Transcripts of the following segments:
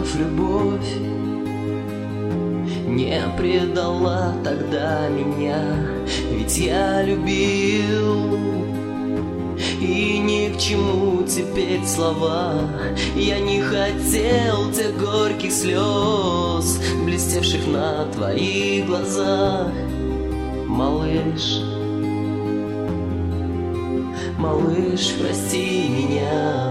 Предав любовь, не предала тогда меня, ведь я любил. И ни к чему теперь слова, я не хотел тех горьких слез, блестевших на твоих глазах. Малыш, малыш, прости меня.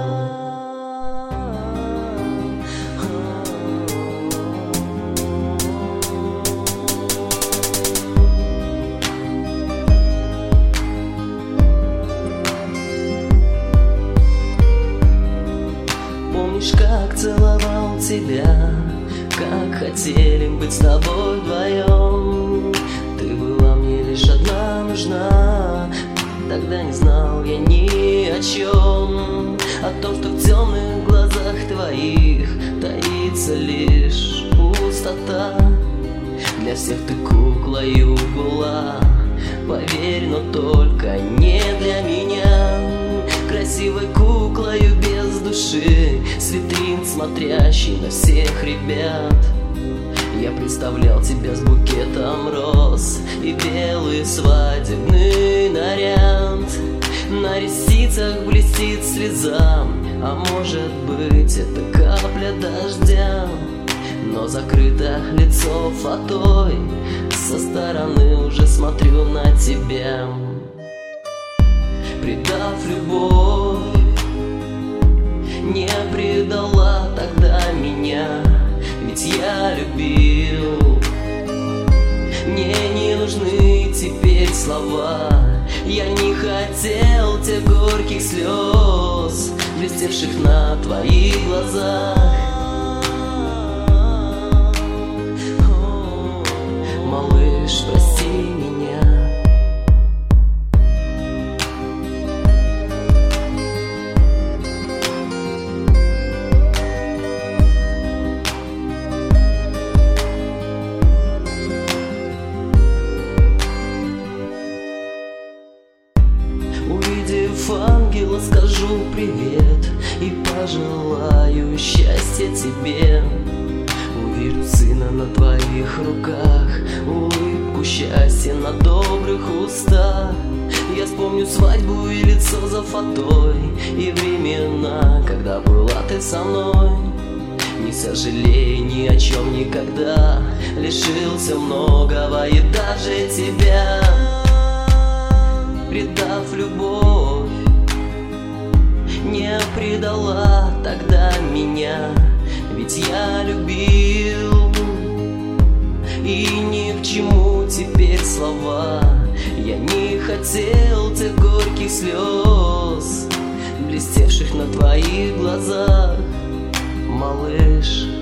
Помнишь, как целовал тебя, как хотели быть с тобой вдвоем? Ты была мне лишь одна нужна, тогда не знал я ни о чем, о том, что в темных глазах твоих таится лишь пустота. Для всех ты куклою была, поверь, но только не для меня. Красивой куклою без души, с витрин смотрящей на всех ребят. Я представлял тебя с букетом роз и белый свадебный наряд. На ресницах блестит слеза, а может быть это капля дождя. Но закрыто лицо фатой, со стороны уже смотрю на тебя. Предав любовь, не предала тогда меня, ведь я любил. Мне не нужны теперь слова, я не хотел тех горьких слез, блестевших на твоих глазах. Малыш, прости меня. Увидев ангела, скажу привет и пожелаю счастья тебе. Увижу сына на твоих руках, улыбку счастья на добрых устах. Я вспомню свадьбу и лицо за фатой, и времена, когда была ты со мной. Не сожалей ни о чем никогда, лишился многого и даже тебя. Предав любовь, не предала тогда меня, ведь я любил. И ни к чему теперь слова, я не хотел тех горьких слез, блестевших на твоих глазах. Малыш,